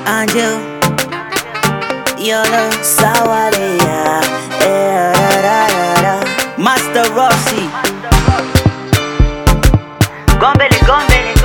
Angel, Yolo, Sawalea, Master Rossi, Gombele, Gombele,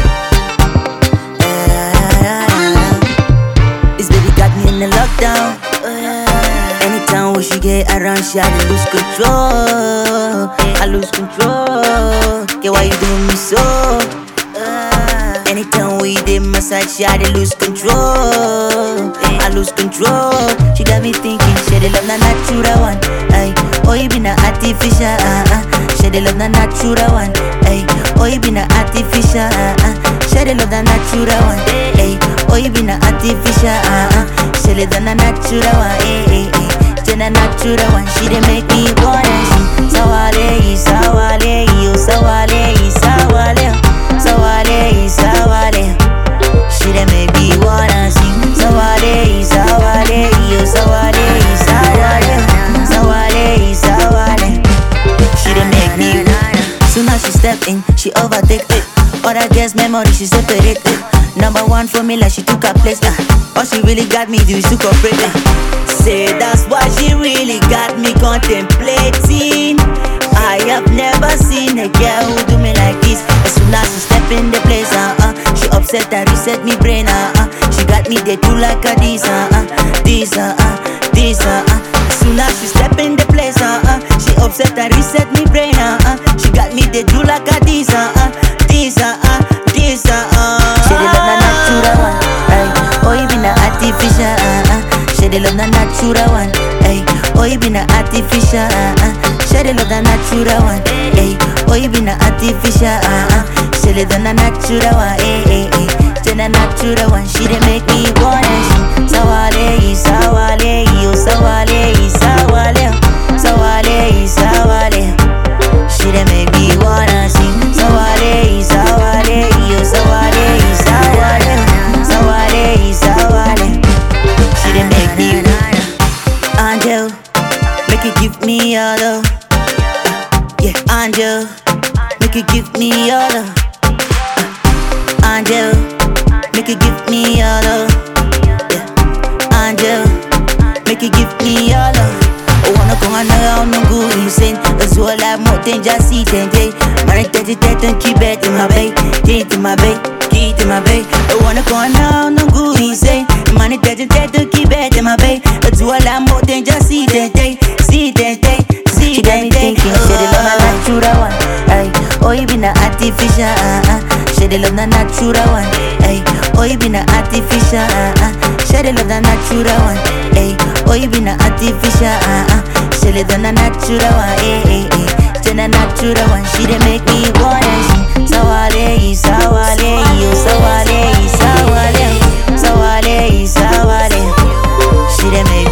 This baby got me in the lockdown. Anytime when she get around, she had to lose control. I lose control. Yeah, why you doing me so? Anytime we did massage, she had to lose control. I lose control. She got me thinking, she the love na natural one. Ay, oh you be na artificial. She the love na natural one. Ay, oh you be na artificial. She the love na natural one. Ay, oh you be na artificial. She the love na natural one. Ay, she na natural one. She dey make me wanna sing. Sawale, sawale, yo sawale, sawale. Sawale, sawale, she done make me wanna sing. Sawale, sawale, yo sawale, sawale, sawale, sawale, she done make me. Soon as she step in, she overtake it. Other girls' memory, she separate it. Number one for me, like she took her place. All she really got me do is to cooperate. Say that's why she really got me contemplating. I have never seen a girl who do me like this. As soon as she step in the place, she upset and reset me brain. She got me there too like a this, this. As soon as she step in the place, she upset and reset me brain. She got me there too like a this, this. She the love na natural one, ay. Oh you be na artificial, She the love na natural one, ay. Oh you be na artificial, She the love na natural one, ay. Oh you be na artificial, She the love na natural one, ay. She na natural one. She dey make me wanna sing. Sawale, sawale, yo sawale, sawale, sawale, sawale. She dey make me wanna sing. Sawale, sawale, yo sawale, sawale, sawale, sawale. She dey make me. Angel, make you give me your love. Yeah, Angel, make you give me your love. Angel, make you give me your love. Yeah, Angel, make you give me your love. Oh, wanna go on around no good insane. As well like more than just see day. Man, and keep it in my bay. Keep it in my bay, keep it in my bay. Oh, wanna go on around no good insane. Man, and keep it in my bay. As well like more than just see day. See day. She got me thinking, she the love na natural one. Ay, oh you be na artificial. She the love na natural one. Ay, oh you be na artificial. She the love na natural one. Ay, oh you be na artificial. She the love na natural one. Ay, she na natural one. She dey make me wanna sing. Sawale, sawale, yo sawale, sawale, sawale, sawale. She dey make